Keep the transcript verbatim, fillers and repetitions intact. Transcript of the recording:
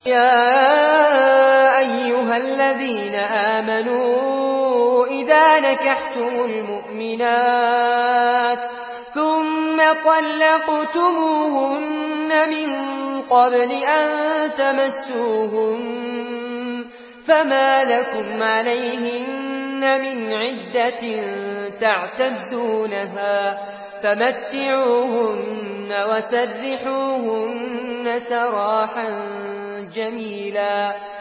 يا أيها الذين آمنوا إذا نكحتم المؤمنات ثم طلقتموهن من قبل أن تمسوهن فما لكم عليهن من عدة تعتدونها فمتعوهن وسرحوهن سراحا جميلا